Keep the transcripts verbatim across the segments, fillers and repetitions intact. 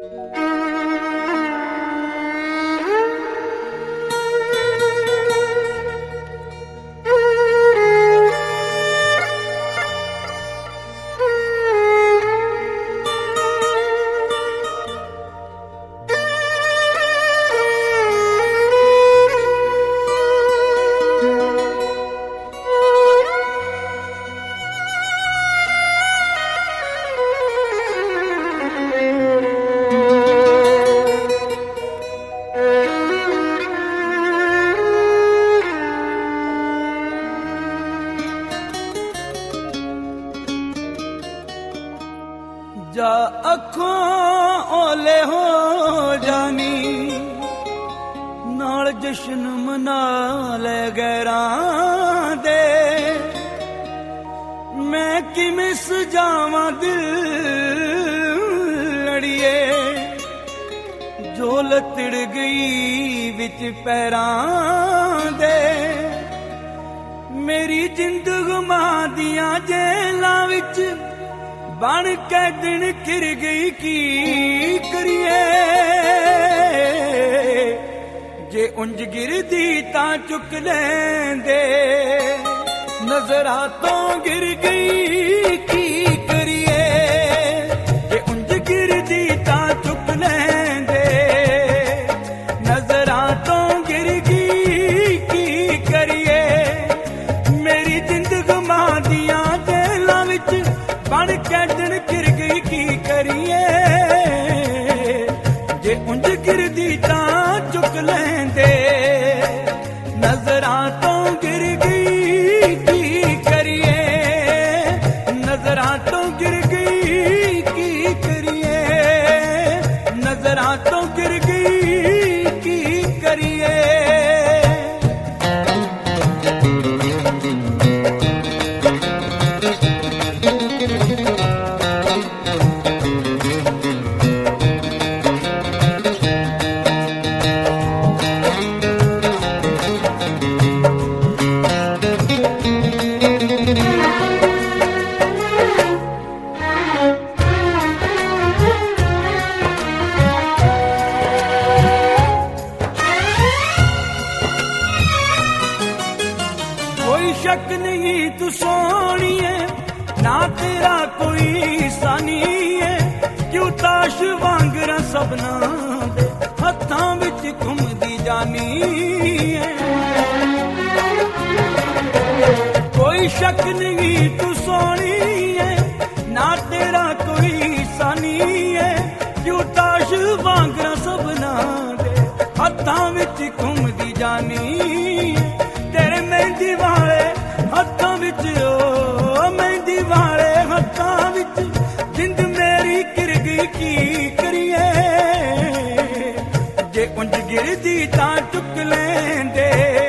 जा अखों ओले हो जानी नाल जशन मना ले गैरां दे मैं किवें सजावां दिल लड़िए जो लतड़ गई विच पैरां दे मेरी जिंद गुमा दियां जेलां विच बन के दिन घिर गई की करिए जे उंज गिरदी तां चुक लेंदे नजरा तो गिर गई की करिए जे उंज गिरदी तां चुक लेंदे नजरा तो गिर गई की करिए मेरी जिंद गुमा दियां जेलां विच बन के दिन गिर गई की करिए जे उंज गिरदी तां चुक लेंदे नजरां तो गिर गई की करिए नजरां तो गिर गई की करिए नजरां तो गिर गई की करिए कोई शक नहीं तू सोनी है ना तेरा कोई सानी है क्यों ताश वांगरा सबना दे हत्थां विच घुमदी जानी है कोई शक नहीं तू सोनी है ना तेरा कोई सानी है क्यों ताश वांगरा सबना दे हत्थां विच घुमदी जानी तेरे मेहंदी वाले हत्थां विच ओ मेहंदी वाले हत्थां विच जिंद मेरी गिर गई की करिए जे उंज गिरदी तां चुक लेंदे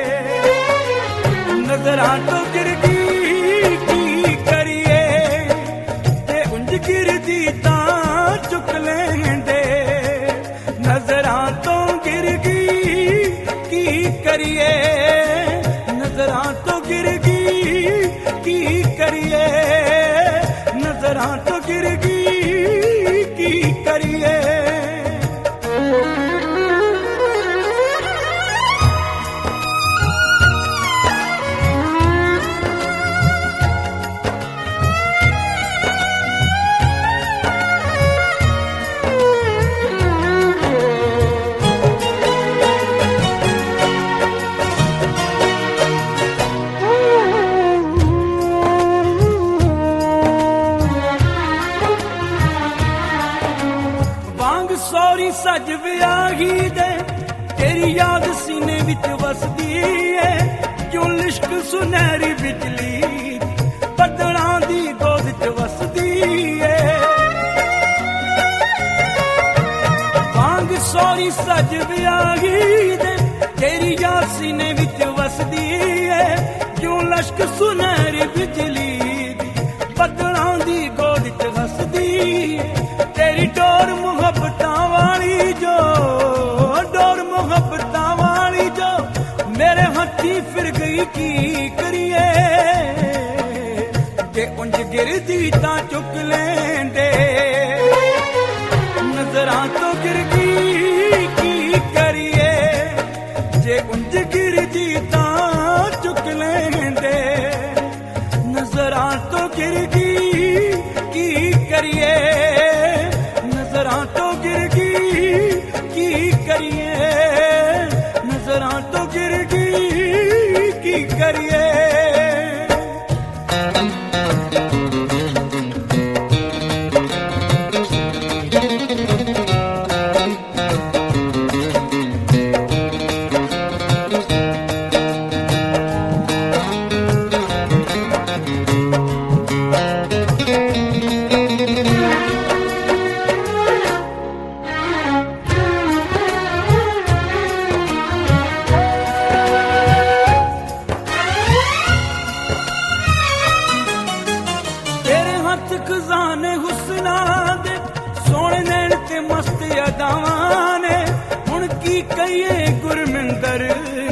नजरां तो गिर गई की करिए जे उंज गिरदी तां चुक लेंदे नजरां तो गिर गई की करिए नजरां तो गिर गई की करिए नजरां तो गिर गई की करिए सौरी सज वियाही दे तेरी याद सीने विच वसदी है क्यों लिश्क सुनहरी बिजली बदलां दी गोद च वसदी है वांग सौरी सज वियाही दे तेरी याद सीने विच वसदी है क्यों लिश्क सुनहरी बिजली बदलां दी गोद च वसदी है तेरी डोर मुहब्बतां वाली जो डोर मुहब्बतां वाली जो मेरे हत्थी फिर गई की करिए जे उंज गिरदी तां चुक लेंदे नजरां तो गिर गई की करिए जे उंज गिर जी तां चुक लेंदे नजरां तो गिर गई की करिए नजरां तो गिर गई की करिए नजरां तो गिर गई की करिए खजाने हुस्ना दे सोने नैन ते मस्त अदावां ने हुण की कहिए गुरमिंदर